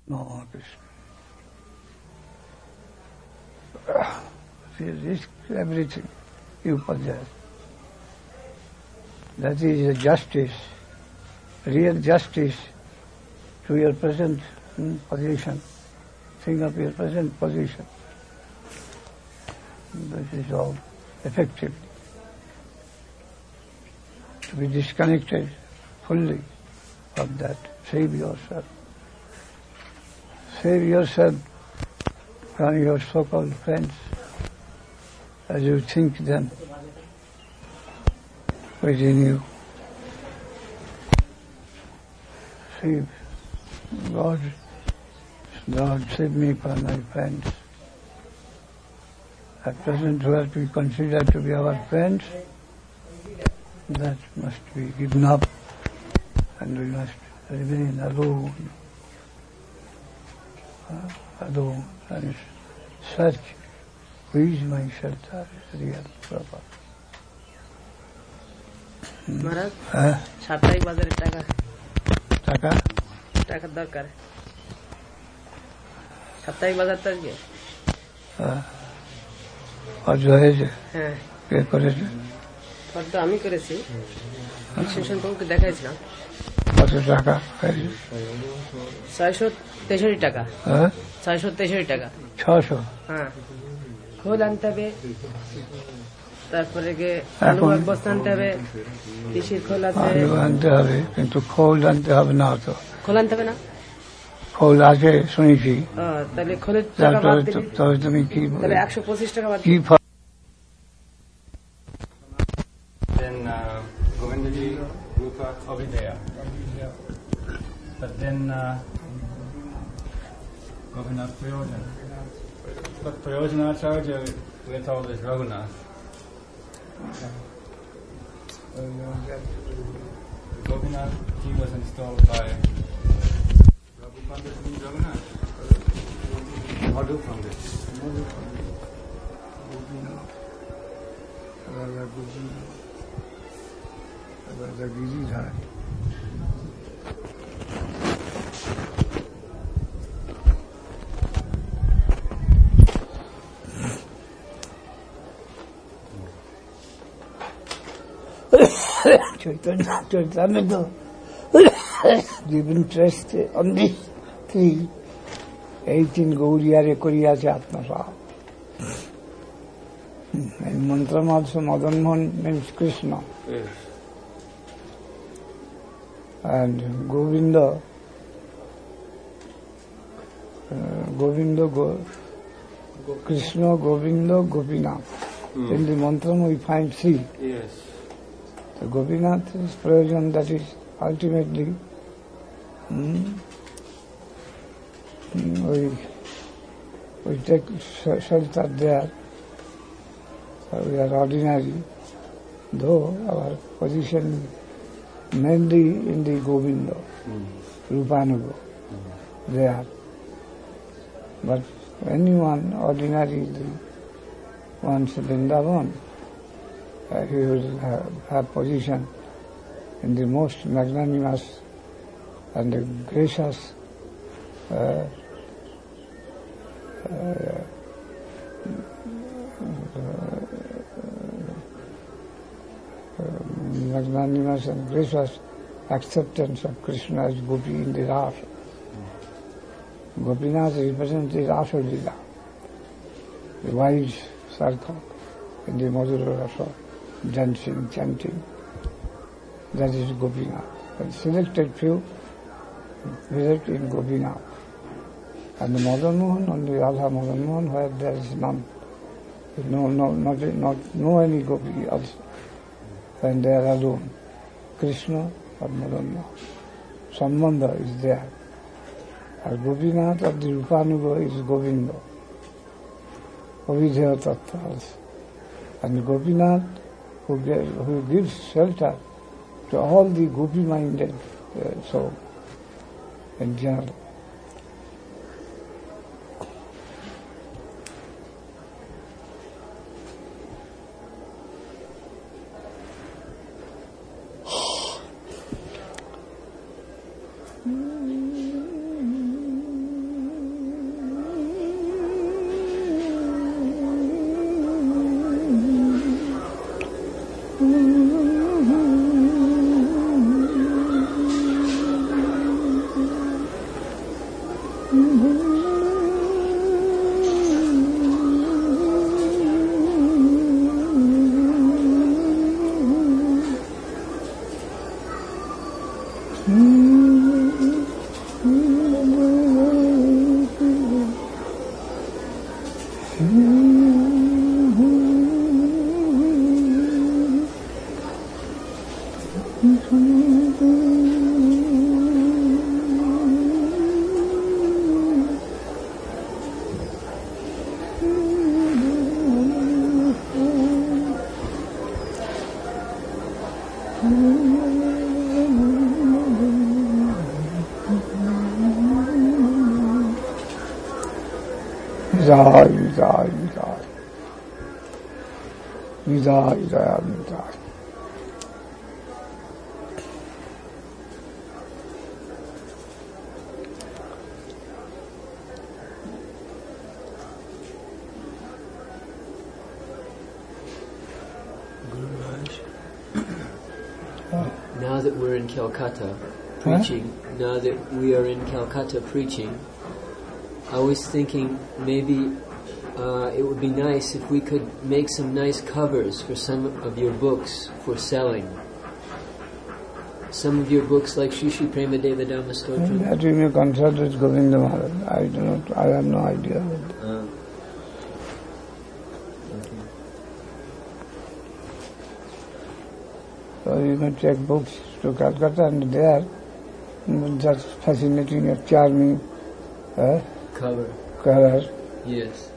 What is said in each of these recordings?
No, Krishna. Risk everything you possess. That is a justice, real justice to your present position. Think of your present position. This is all effective. To be disconnected fully from that. Save yourself. Save yourself from your so-called friends as you think them within you. Save God, save me from my friends. At present, what we consider to be our friends, that must be given up, and we must remain alone, and search who is my shelter, real, proper. महाराज साप्ताहिक बाजारे टाका টাকা টাকার দরকার সাপ্তাহিক বাজার তো আজকে আজ হয়েছে হ্যাঁ কে করেছে ফটো আমি করেছি সেশন তোমাকে দেখাইছিলাম কত টাকা হয়েছে 663 টাকা 663 টাকা 600 হ্যাঁ খোল আনতে হবে তারপরে গিয়ে আলু এক বস্তা আনতে হবে তিসির খোল আছে আলু আনতে হবে কিন্তু খোল আনতে হবে না তো খোল আনতে হবে না খোল আছে শুনেছি তাহলে খোলের টাকা বাদ দিলে তবে তুমি কি তাহলে 125 টাকা বাদ কি Then Govindaji, Rupa, Abhidaya. But then Govinath Prayojana. But Prayojanacharya we're told is Raghunath. Govinath, he was installed by Raghu Pandit and Raghunath. Madhu Pandit. Raja Giridhar. Chaitanya give interest on this three. 18 Gauriyare Koriyase Atmasa. In Mantram also Madan Mohan means Krishna. Yes. And Govinda, Krishna, Govinda, Gopinath. In the Mantram we find three. Yes. So Gopinath is Prayojan, that is ultimately we take shelter there. We are ordinary, though our position mainly in the Govinda, Rupanuga, there. But anyone ordinarily wants Vrindavan, he will have position in the most magnanimous and gracious magnanimous and gracious acceptance of Krishna as Gopi in the Rasa. Gopinath represents the Rasa Lila, the wide circle in the Madhura Rasa, dancing, chanting. That is Gopinath. And selected few visit in Gopinath. And the Madan Mohan, only Radha Madan Mohan, where there is none. No any Gopi also. When they are alone, Krishna or Madan Mohan. Sambandha is there. And Gopinath of the Rupanuga is Govinda. Avidya Tattva also. And Gopinath who gives shelter to all the Gopi-minded soul in general. Now that we're in Calcutta preaching, now that we are in Calcutta preaching, I was thinking maybe it would be nice if we could make some nice covers for some of your books for selling. Some of your books like Shri Shri Premadeva Dhamma Stotra. That you may consult with Govinda Maharaj. I have no idea. So you can take books to Calcutta and there, just fascinating, charming cover. Yes.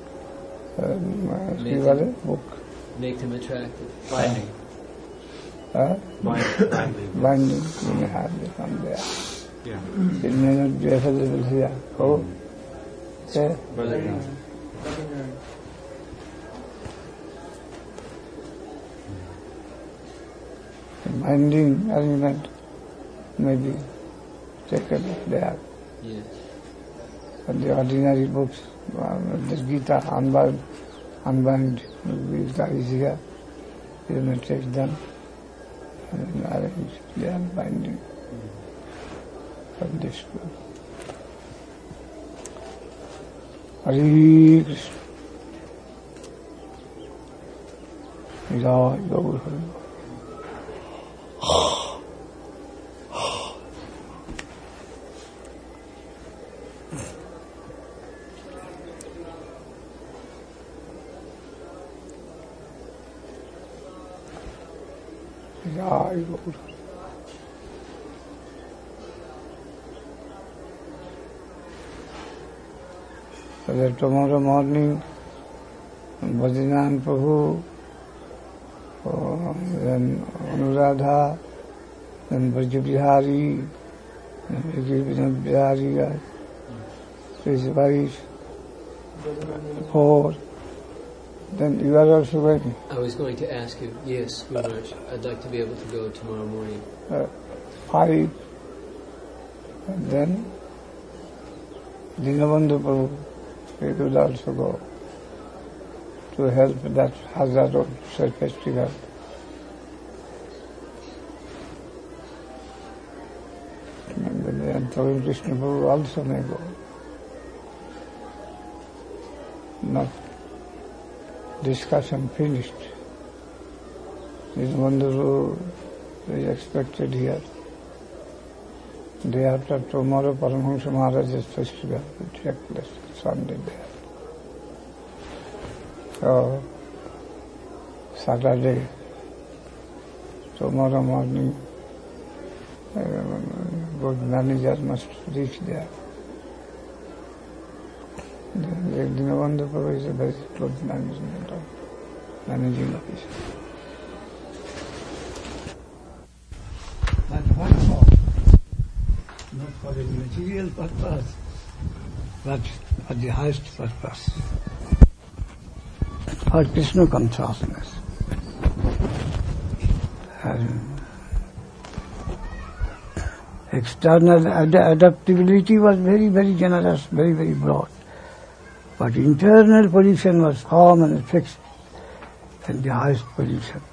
Book. Make them attractive. Binding. Binding. You may have it from there. Yeah. It may not be available here. Oh. Yeah. Binding arrangement may be taken there. Yes. And the ordinary books, the Gita, unbound Gita is here. You may take them and arrange their binding from this book. Hare Krishna. Jai Gaur Hari. Jai Gaur. So that tomorrow morning, Bhajanan Prabhu, then Anuradha, then Brajabihari, then Bihari, his wife, 4. Then you are also going. I was going to ask you, yes, Maharaj, I'd like to be able to go tomorrow morning. 5. And then Dinabandhu Prabhu, he could also go to help that Hazard festival. And Pravin Krishna Prabhu also may go. Not discussion finished. Dinabandhu is expected here. Day after tomorrow, Paramahansa Maharaj's festival will take place, Sunday there. So, Saturday, tomorrow morning, good manager must reach there. Dinabandhu Prabhu is a very good managing officer. But what for? Not for the material purpose, but for the highest purpose. For Krishna consciousness. External adaptability was very, very generous, very, very broad. But internal position was firm and fixed, and the highest position.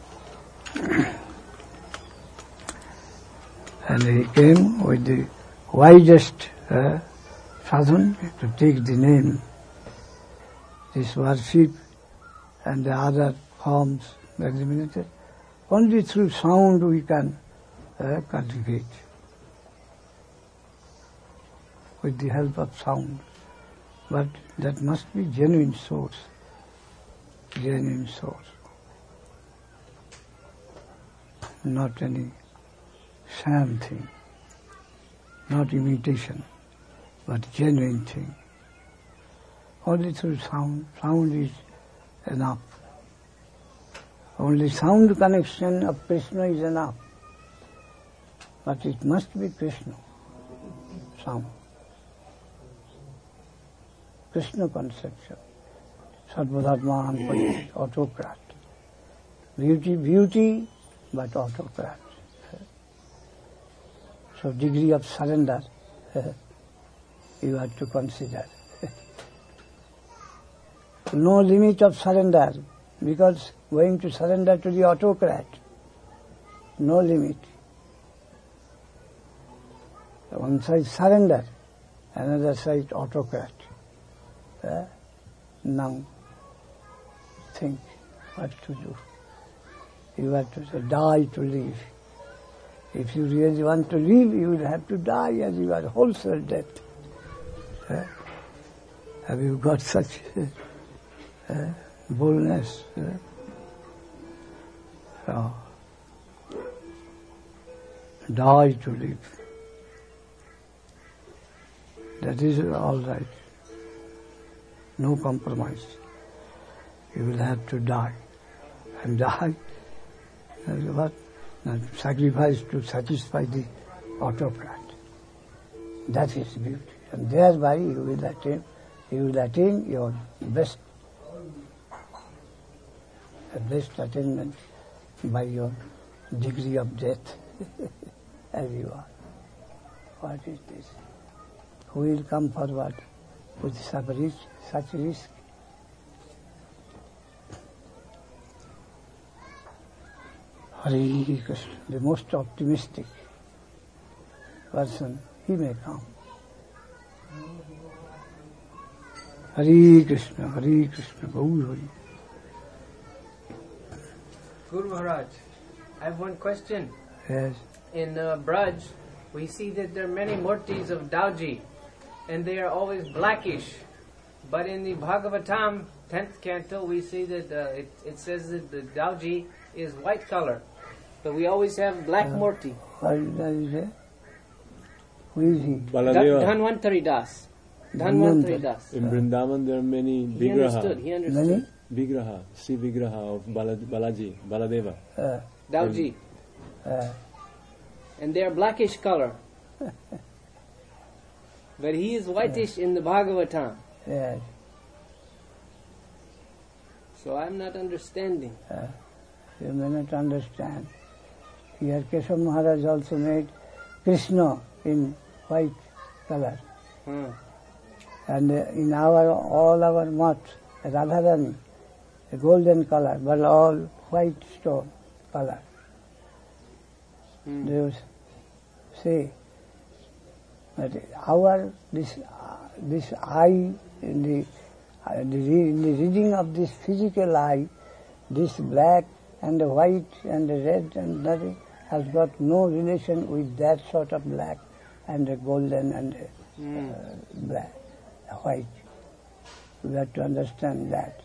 And he came with the wisest sadhan to take the name, this worship and the other forms eliminated. Only through sound we can cultivate, with the help of sound. But that must be genuine source, not any sham thing, not imitation, but genuine thing. Only through sound is enough. Only sound connection of Krishna is enough. But it must be Krishna, sound. Krishna conception, Sarvadharman, autocrat. Beauty, but autocrat. So degree of surrender, you have to consider. No limit of surrender, because going to surrender to the autocrat, no limit. One side surrender, another side autocrat. Now think what to do. You have to die to live. If you really want to live, you will have to die as you are wholesale death. Have you got such boldness? So, die to live. That is all right. No compromise. You will have to die. And die, what? Sacrifice to satisfy the autocrat. That is beauty. And thereby you will attain your best attainment by your degree of death as you are. What is this? Who will come forward with such risk? Hare Krishna, the most optimistic person, he may come. Hare Krishna, Gaur Hari. Guru Maharaj, I have one question. Yes. In Braj, we see that there are many murtis of Dauji, and they are always blackish. But in the Bhagavatam, 10th canto, we see that it says that the Dauji is white color. But we always have black murti. What does he say? Who is he? Baladeva. Dhanvantari Das. Dhanvantari Das. In Vrindavan there are many He understood. Vigraha. Many? Vigraha, Sri Vigraha of Balaji, Baladeva. Dauji. And they are blackish color. But he is whitish in the Bhagavatam. Yes. So I'm not understanding. You may not understand. Here Keshav Maharaj also made Krishna in white color. And in all our mats, Radharani, a golden color, but all white stone color. They will say that this eye, in the reading of this physical eye, this black and the white and the red and nothing has got no relation with that sort of black and the golden and the black, white. We have to understand that.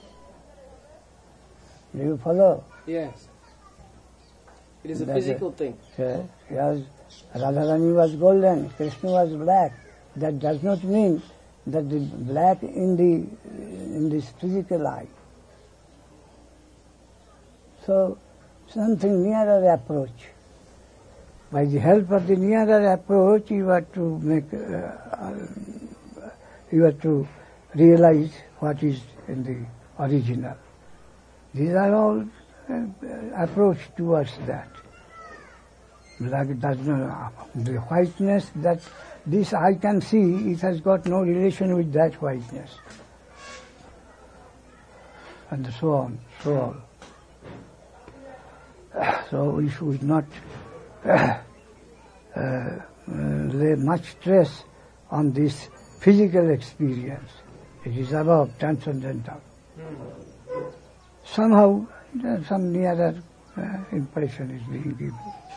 Do you follow? Yes. It is a physical thing. Yes. Radharani was golden, Krishna was black. That does not mean that the black in this physical eye. So, something nearer approach. By the help of the nearer approach, you have to realize what is in the original. These are all approach towards that. Black does not, the whiteness that this eye can see, it has got no relation with that whiteness. And so on, so on. So we should not let lay much stress on this physical experience. It is above transcendental. Somehow, some nearer impression is being given.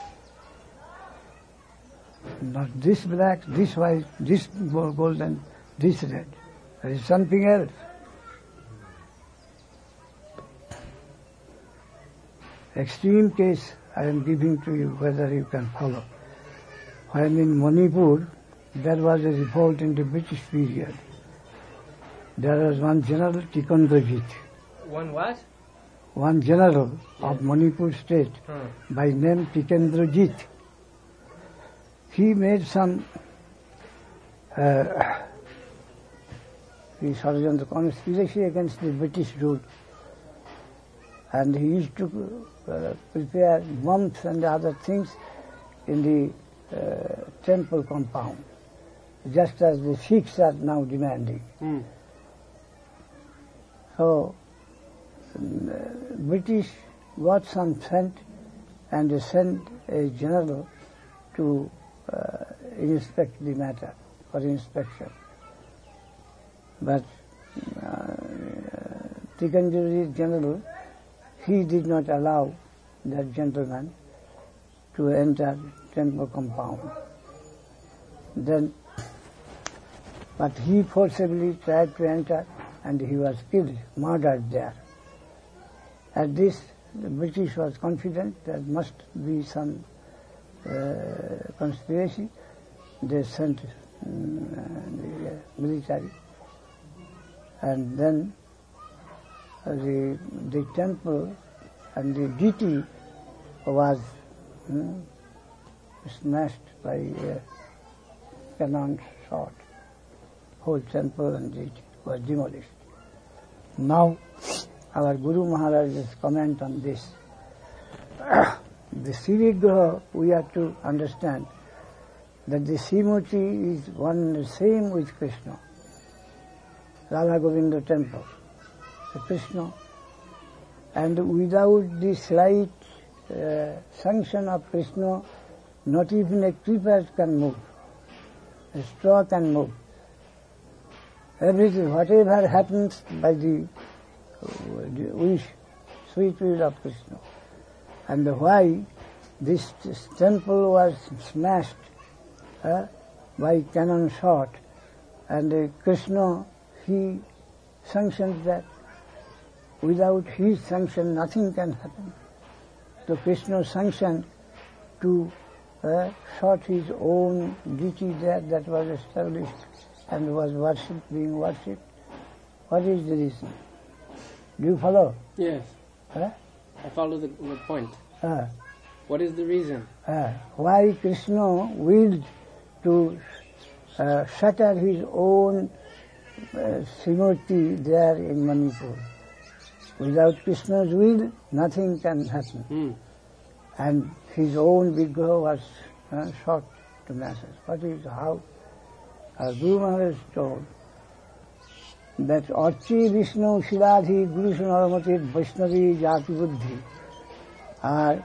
Not this black, this white, this golden, this red. There is something else. Extreme case I am giving to you, whether you can follow. When in Manipur, there was a revolt in the British period. There was one general, Tikendrajit. One what? One general of Manipur state by name Tikendrajit. He made some conspiracy against the British rule. And he used to prepare bombs and other things in the temple compound, just as the Sikhs are now demanding. So, British got some scent and they sent a general to inspect the matter, for inspection. But Tikendrajit general, he did not allow that gentleman to enter temple compound. Then, but he forcibly tried to enter and he was killed, murdered there. At this, the British was confident there must be some conspiracy. They sent the military, and then the temple and the deity was smashed by a cannon shot. Whole temple and deity was demolished. Now, our Guru Maharaj's comment on this. The Srivigraha, we have to understand that the Srimurti is one and the same with Krishna. Radha Govinda temple, the Krishna. And without the slight sanction of Krishna, not even a creeper can move. A straw can move. Everything, whatever happens by the wish, sweet will of Krishna. And why this temple was smashed by cannon shot, and Krishna, he sanctioned that. Without his sanction, nothing can happen. So Krishna sanctioned to shot his own deity there that was established and was worshipped, being worshipped. What is the reason? Do you follow? Yes. I follow the point. What is the reason? Why Krishna willed to shatter his own Srimurti there in Manipur? Without Krishna's will, nothing can happen. And his own Vigraha was shot to masses. What is how? As Guru Maharaj told that Archi Vishnu Shiladhi Guru Sunaramatir Vaishnavi Jati Buddhi are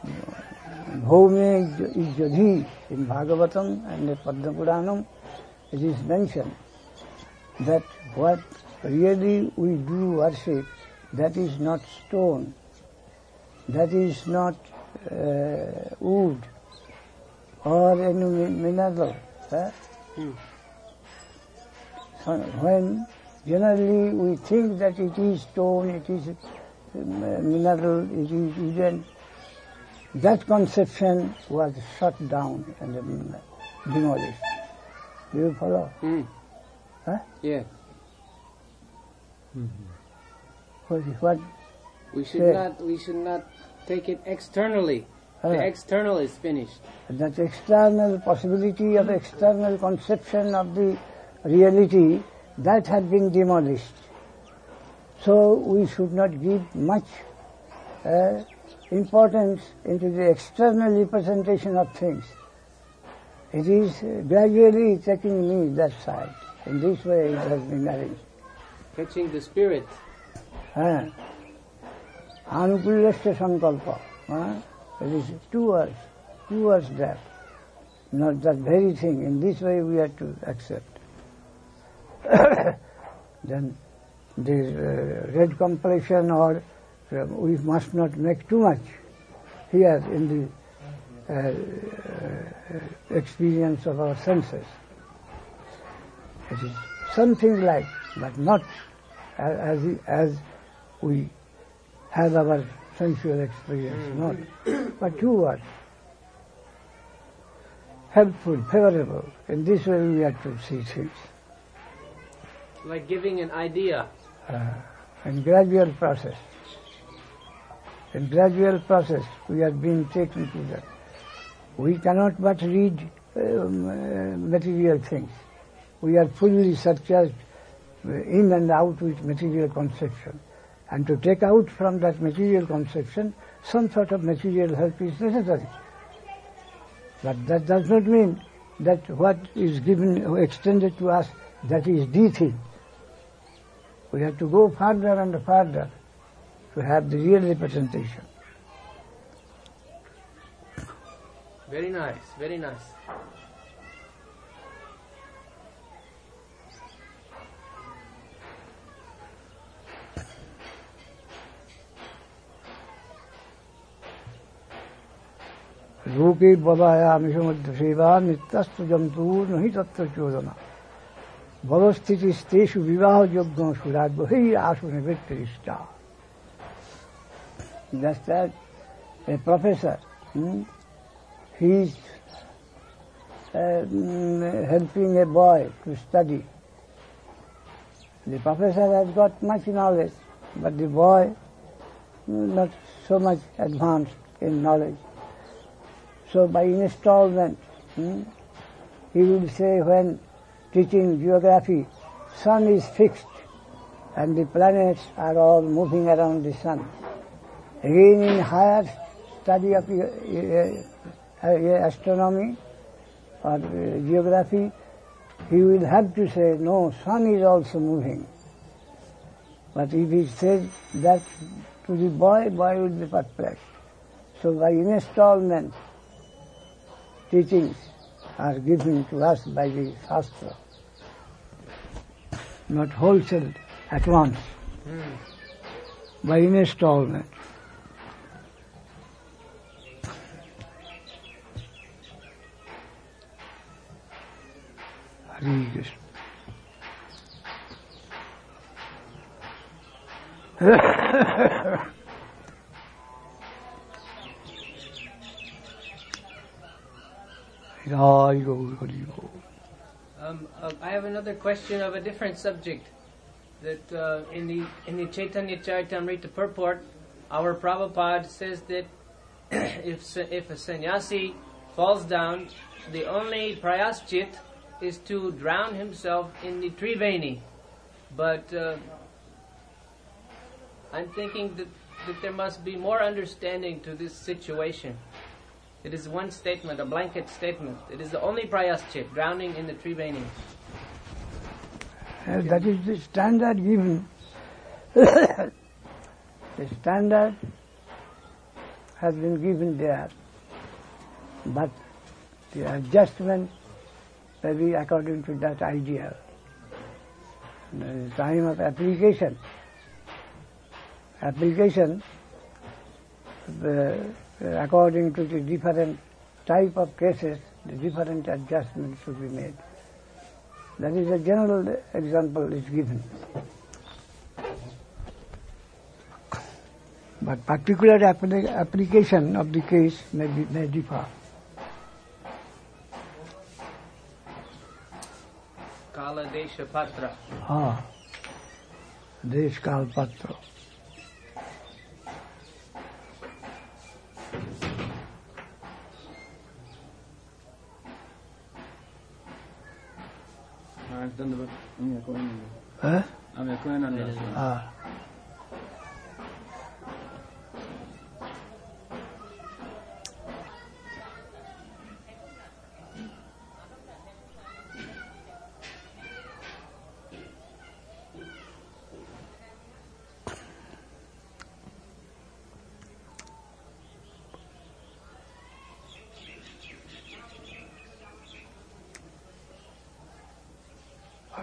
Bhaume is Jadhi in Bhagavatam and the Padma Puranam. It is mentioned that what really we do worship, that is not stone, that is not wood or any mineral. So when generally we think that it is stone, it is mineral, it is wooden, that conception was shut down and demolished. Do you follow? Yeah. What we should not take it externally. The external is finished. That external possibility of external conception of the reality, that has been demolished. So we should not give much importance into the external representation of things. It is gradually taking me that side. In this way it has been arranged. Catching the spirit. Anukulyasya sankalpa. It is two words there. not that very thing. In this way we have to accept. Then the red complexion, or we must not make too much here in the experience of our senses. It is something like, but not as we have our sensual experience, not. But too what? Helpful, favorable. In this way we have to see things. Like giving an idea. In gradual process. In gradual process we are being taken to that. We cannot but read material things. We are fully surcharged in and out with material conception. And to take out from that material conception, some sort of material help is necessary. But that does not mean that what is given or extended to us, that is the thing. We have to go further and further to have the real representation. Very nice, very nice. Loke badaya mishamudya seva nityastu jantur nahi tatra chodana. Bhavasthitis teshu vivaha yogna surabhahi asune vittarishta. Just as a professor, he is helping a boy to study. The professor has got much knowledge, but the boy not so much advanced in knowledge. So by installment, he will say when teaching geography, sun is fixed and the planets are all moving around the sun. Again in higher study of astronomy or geography, he will have to say, no, sun is also moving. But if he says that to the boy will be perplexed. So by installment, teachings are given to us by the Shastra, not wholesale at once, by installment. Hare Krishna. I have another question of a different subject. That in the Chaitanya Charitamrita purport, our Prabhupada says that if a sannyasi falls down, the only prayaschit is to drown himself in the Triveni. But I'm thinking that there must be more understanding to this situation. It is one statement, a blanket statement. It is the only prayaschit, drowning in the Triveni. That is the standard given. The standard has been given there. But the adjustment may be according to that ideal. The time of application, according to the different type of cases, the different adjustments should be made. That is a general example is given. But particular application of the case may differ. Kala Desha Patra. Desh Kal Patra.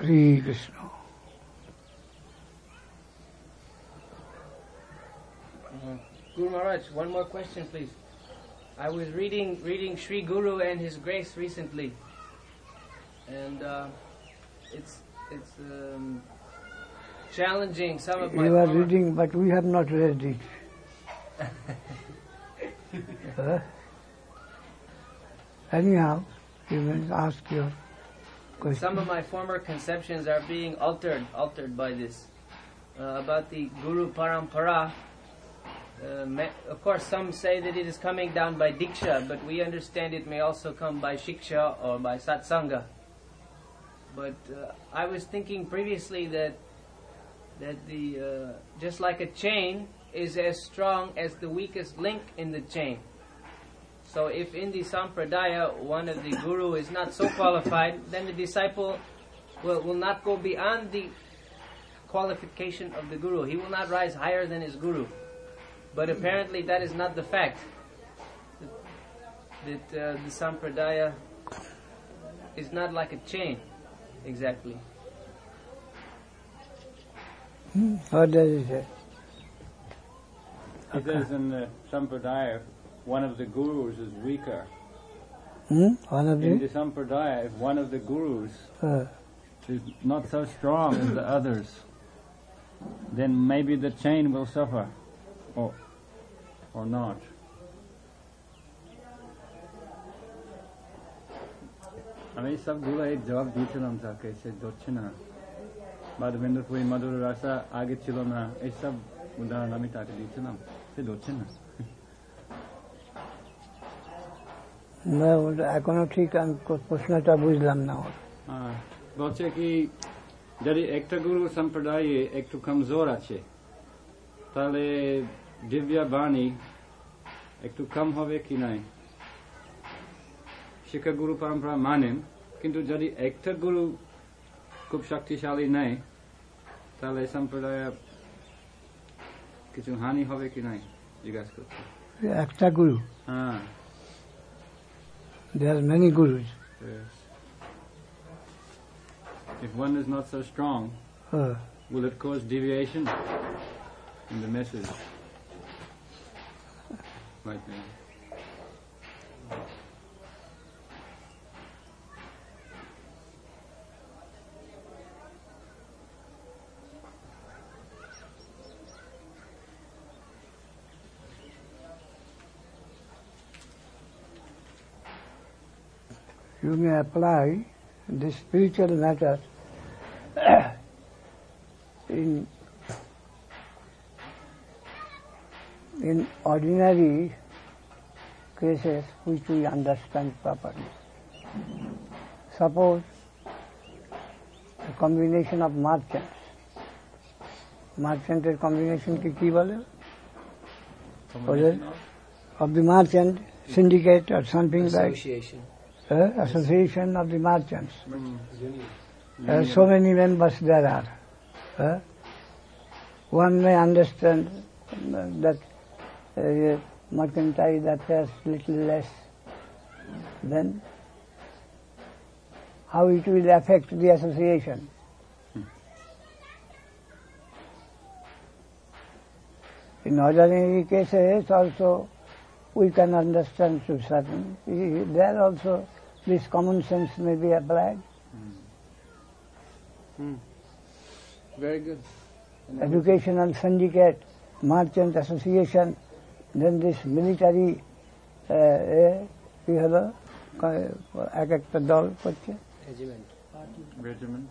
Hare Krishna. Guru Maharaj, one more question, please. I was reading Sri Guru and His Grace recently, and it's challenging some of my. You are reading, but we have not read it. Anyhow, you may ask your question. Some of my former conceptions are being altered by this. About the Guru Parampara. Of course, some say that it is coming down by Diksha, but we understand it may also come by Shiksha or by Satsanga. But I was thinking previously that the just like a chain is as strong as the weakest link in the chain. So if in the Sampradaya one of the Guru is not so qualified, then the disciple will not go beyond the qualification of the Guru. He will not rise higher than his Guru. But apparently that is not the fact. That the Sampradaya is not like a chain, exactly. What does it say? He says in the Sampradaya, one of the gurus is weaker. One of In the? the Sampradaya, if one of the gurus is not so strong as the others, then maybe the chain will suffer, or not. আমি সবগুলো এই জবাব দিয়েছিলাম তাকে, সে ধরছে না। বাদবেন্দ্রপুরী মধুর রাসা আগে ছিল না, এইসব উদাহরণ আমি তাকে দিয়েছিলাম, সে ধরছে না। না, এখনো ঠিক আমি প্রশ্নটা বুঝলাম না। বলছে কি যদি একটা গুরু সম্প্রদায়ে একটু কমজোর আছে, তাহলে দিব্য বাণী একটু কম হবে কি নাই? শিক্ষা গুরু পরম্পরা মানেন, কিন্তু যদি একটা গুরু খুব শক্তিশালী নেই, তাহলে সম্প্রদায় কিছু হানি হবে কি নাই জিজ্ঞাসা করছে। একটা গুরু? হ্যাঁ। There are many gurus. Yes. If one is not so strong, will it cause deviation in the message? Right there. You may apply this spiritual matter in ordinary cases which we understand properly. Suppose a combination of merchants. Merchant combination ki bole? Of the merchant syndicate or something Association. like association of the merchants. So many members there are. One may understand that mercantile affairs little less. Then how it will affect the association? In ordinary cases also we can understand to certain. There also this common sense may be applied. Very good. Educational syndicate, merchant association, then this military কি হলো এক একটা দল করছে Regiment.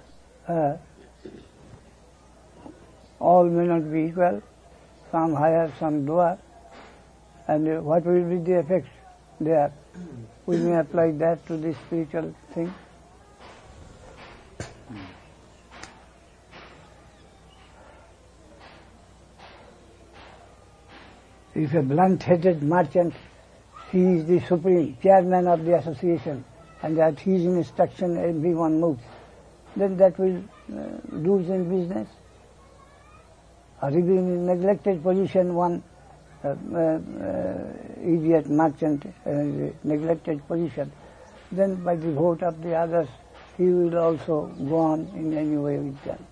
All may not be equal, some higher, some lower, and what will be the effect there? We may apply that to the spiritual thing. If a blunt-headed merchant, he is the supreme chairman of the association, and at his instruction everyone moves, then that will lose in business. Or if in a neglected position one idiot merchant neglected position, then by the vote of the others he will also go on in any way with them.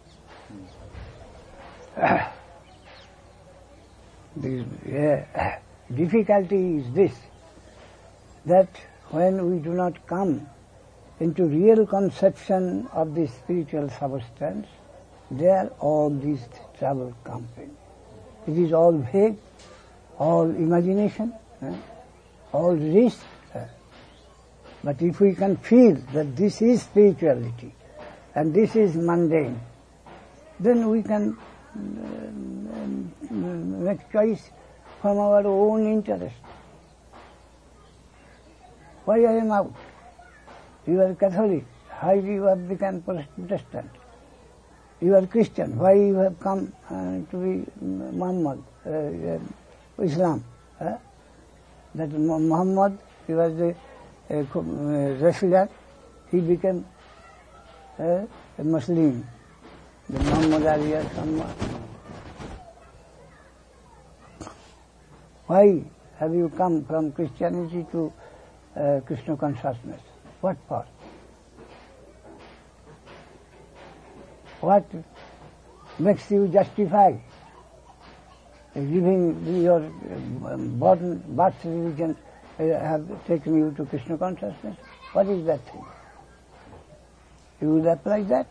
The difficulty is this, that when we do not come into real conception of the spiritual substance, there all these troubles come in. It is all vague, all imagination, all risk. But if we can feel that this is spirituality and this is mundane, then we can make choice from our own interest. Why I am out? You are Catholic. Why you have become Protestant? You are Christian. Why you have come to be Muhammad, Islam? That Muhammad, he was the wrestler. He became a Muslim. The Muhammad Ali or someone. Why have you come from Christianity to Krishna consciousness? What for? What makes you justify giving your birth religion have taken you to Krishna consciousness? What is that thing? You will apply that?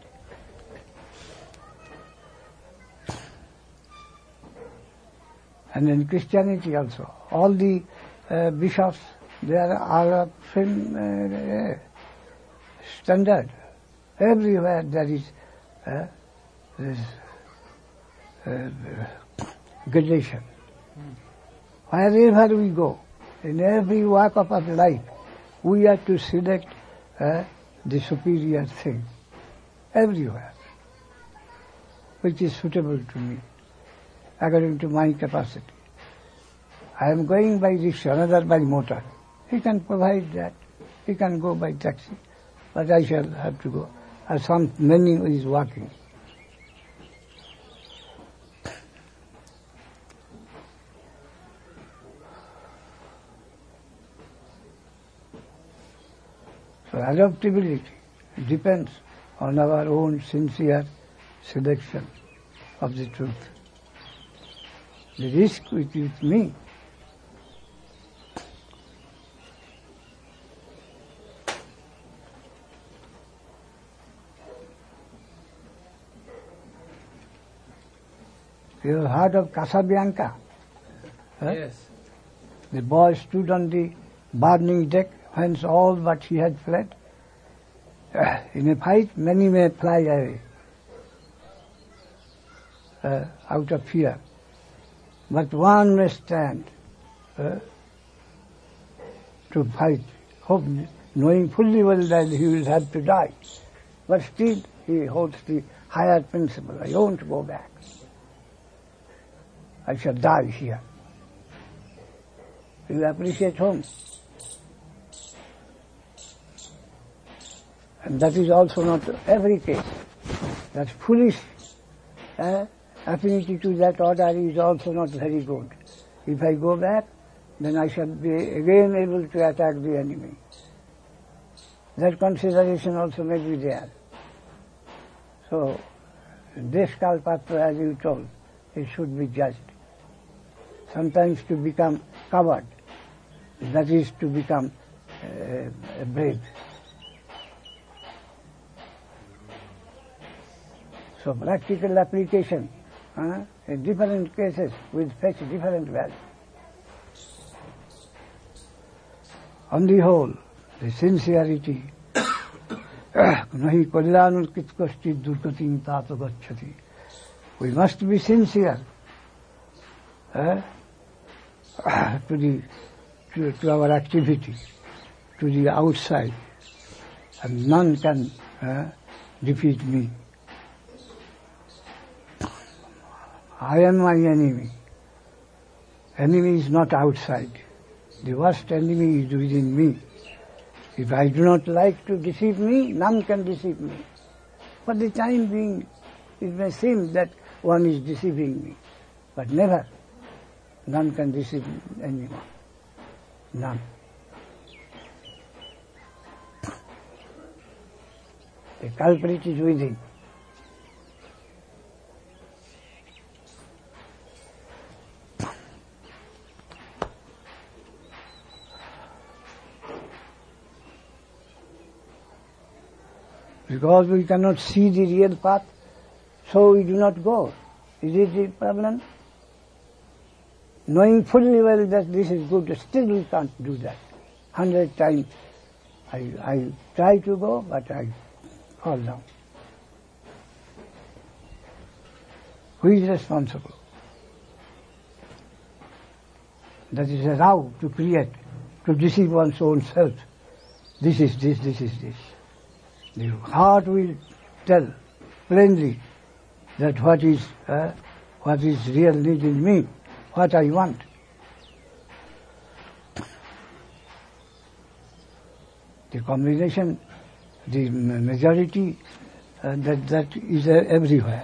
And in Christianity also, all the bishops, they are of same standard. Everywhere there is this gradation. Wherever we go, in every walk of our life, we have to select the superior thing. Everywhere. Which is suitable to me, according to my capacity. I am going by rickshaw, another by motor. He can provide that. He can go by taxi. But I shall have to go. Or many is walking. So adaptability depends on our own sincere selection of the truth. The risk which is with me you have heard of Casabianca? Yes. The boy stood on the burning deck, whence all but he had fled. In a fight, many may fly away out of fear. But one may stand to fight, hope, knowing fully well that he will have to die. But still he holds the higher principle. I won't go back. I shall die here. You appreciate home. And that is also not every case. That foolish affinity to that order is also not very good. If I go back, then I shall be again able to attack the enemy. That consideration also may be there. So, Deshkalpatra, as you told, it should be judged. Sometimes to become covered, that is to become brave. So practical application in different cases will fetch different value. On the whole, the sincerity, nahi kalyanul kitkoshti durgatim tato gacchati. We must be sincere to our activity, to the outside, and none can defeat me. I am my enemy. Enemy is not outside. The worst enemy is within me. If I do not like to deceive me, none can deceive me. For the time being, it may seem that one is deceiving me, but never. None can deceive anyone. None. The culprit is within. Because we cannot see the real path, so we do not go. Is it the problem? Knowing fully well that this is good, still we can't do that. 100 times I try to go, but I fall down. Who is responsible? That is a row to create, to deceive one's own self. This is this, this is this. The heart will tell plainly that what is real need in me, what I want. The combination, the majority, that is everywhere.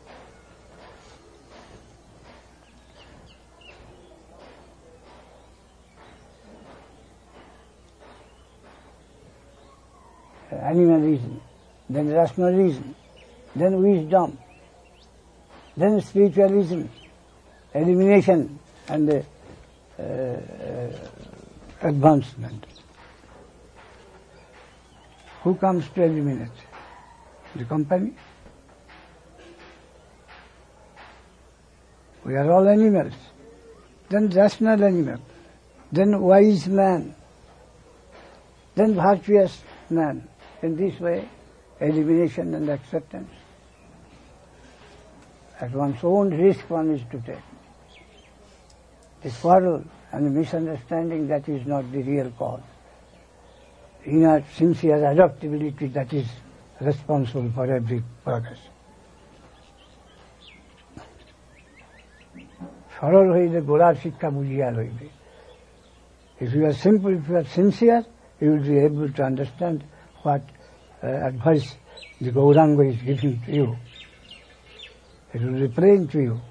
Animal reason, then rational reason, then wisdom, then spiritualism, elimination and advancement. Who comes to eliminate? The company? We are all animals. Then rational animal, then wise man, then virtuous man. In this way, elimination and acceptance. At one's own risk one is to take. The quarrel and the misunderstanding, that is not the real cause. Inner sincere adaptability, that is responsible for every progress. সরল হইলে গোড়ার শিক্ষা বুঝিয়া লইবে. If you are simple, if you are sincere, you will be able to understand what advice the Gauranga is giving to you. It will be plain to you.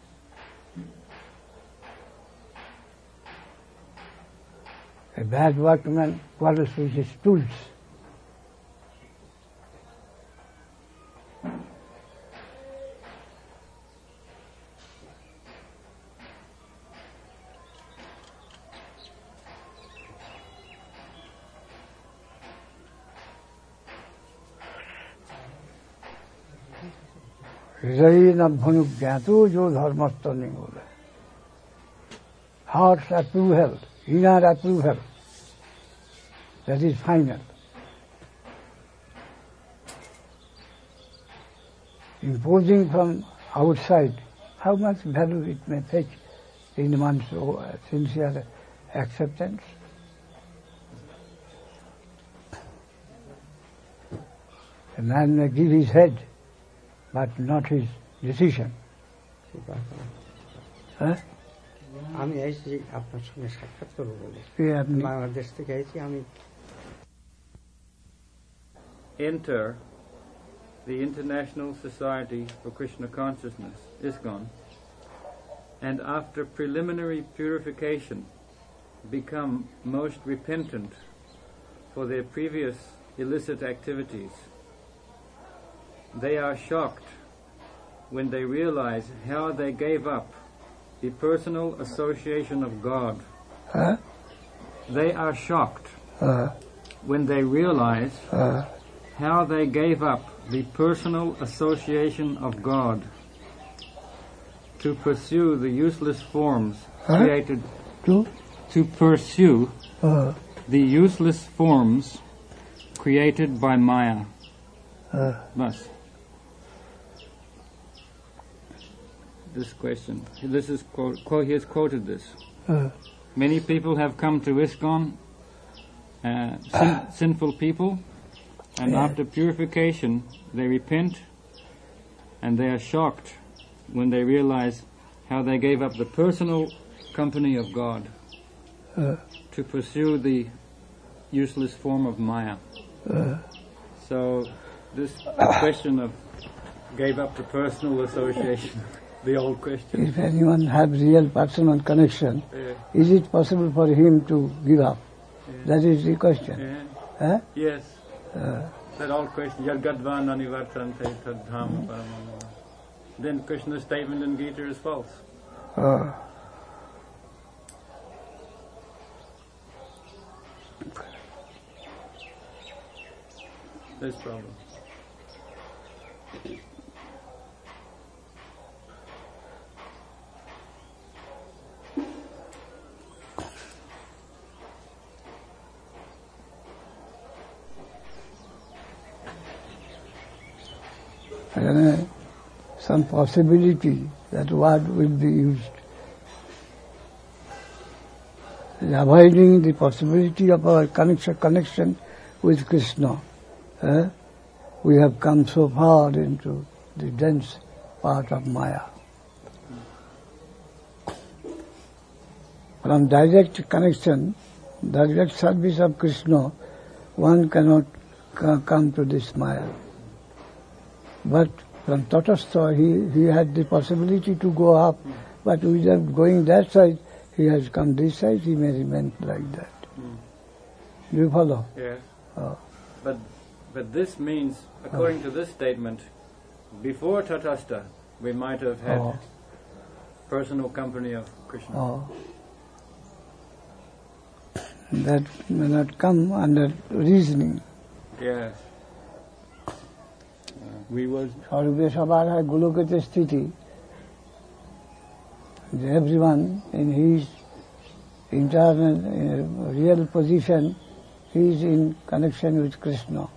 A bad workman quarrels with his tools. हृदय न भनुज्ञातो जो धर्मस्थ नहीं बोले. Heart's approval, inner approval, that is final. Imposing from outside, how much value it may fetch in one's sincere acceptance. A man may give his head, but not his decision. আমি এসেছি আপনার সঙ্গে সাক্ষাৎ করবো বলে, বাংলাদেশ থেকে এসেছি আমি। Enter the International Society for Krishna Consciousness, ISKCON, and after preliminary purification become most repentant for their previous illicit activities. They are shocked when they realize how they gave up the personal association of God. They are shocked when they realize how they gave up the personal association of God to pursue the useless forms created to pursue the useless forms created by Maya. Bas. This question. This is he has quoted this. Many people have come to ISKCON, sinful people, and after purification they repent, and they are shocked when they realize how they gave up the personal company of God to pursue the useless form of Maya. So this question of gave up the personal association, the old question. If anyone have real personal connection, is it possible for him to give up? That is the question. Yes. that all Krishna, Yadgadvan Anivartante Tadham Paramam. Then Krishna's statement in Gita is false. This problem. Some possibility that word will be used. Avoiding the possibility of our connection with Krishna. We have come so far into the dense part of Maya. From direct connection, direct service of Krishna, one cannot come to this Maya. But from Tatastha, he had the possibility to go up, but without going that side, he has come this side, he may remain like that. Do you follow? Yes. But this means, according to this statement, before Tatastha, we might have had personal company of Krishna. That may not come under reasoning. Yes. We were... Sarve Sabara Golokita Sthiti, everyone in his internal real position, he is in connection with Krishna.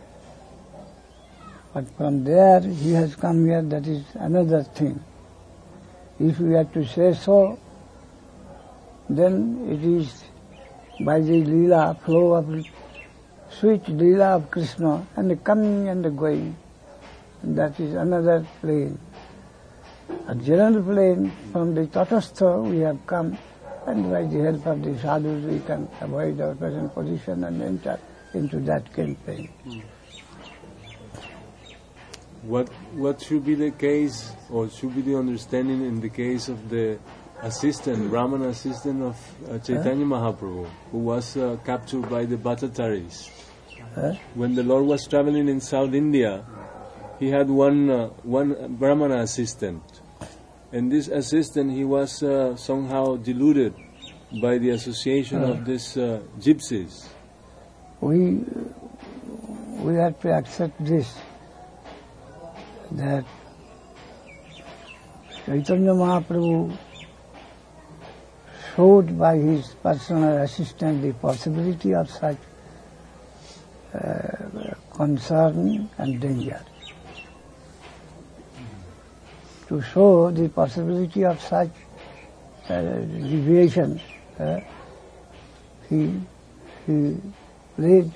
But from there he has come here, that is another thing. If we have to say so, then it is by the Leela, flow of sweet Leela of Krishna, and the coming and the going. That is another plane. A general plane, from the Tatastha we have come, and by the help of the sadhus we can avoid our present position and enter into that campaign. What should be the case, or should be the understanding in the case of the assistant, Brahman assistant of Chaitanya Mahaprabhu, who was captured by the Bhattacharys? When the Lord was traveling in South India, he had one Brahmana assistant, and this assistant, he was somehow deluded by the association of these gypsies. We have to accept this, that Chaitanya Mahaprabhu showed by his personal assistant the possibility of such concern and danger. To show the possibility of such deviation, he made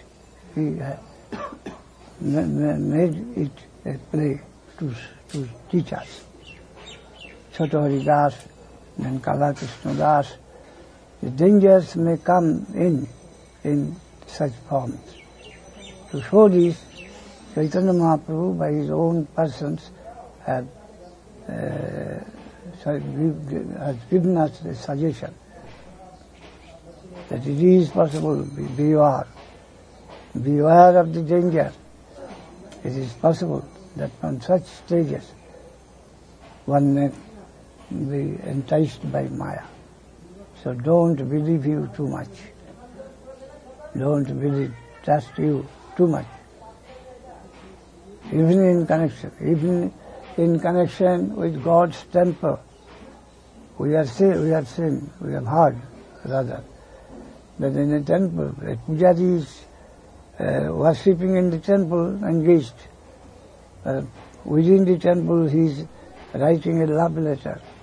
it a play to teach us. Choto Hari Das, then Kala Krishna Das, the dangers may come in such forms. To show this, Chaitanya Mahaprabhu by his own persons has given us a suggestion that it is possible, beware of the danger. It is possible that from such stages one may be enticed by Maya. So don't believe you too much. Don't trust you too much. Even in connection with God's temple, we have heard rather, that in a temple, a pujari is worshipping in the temple engaged. Within the temple he is writing a love letter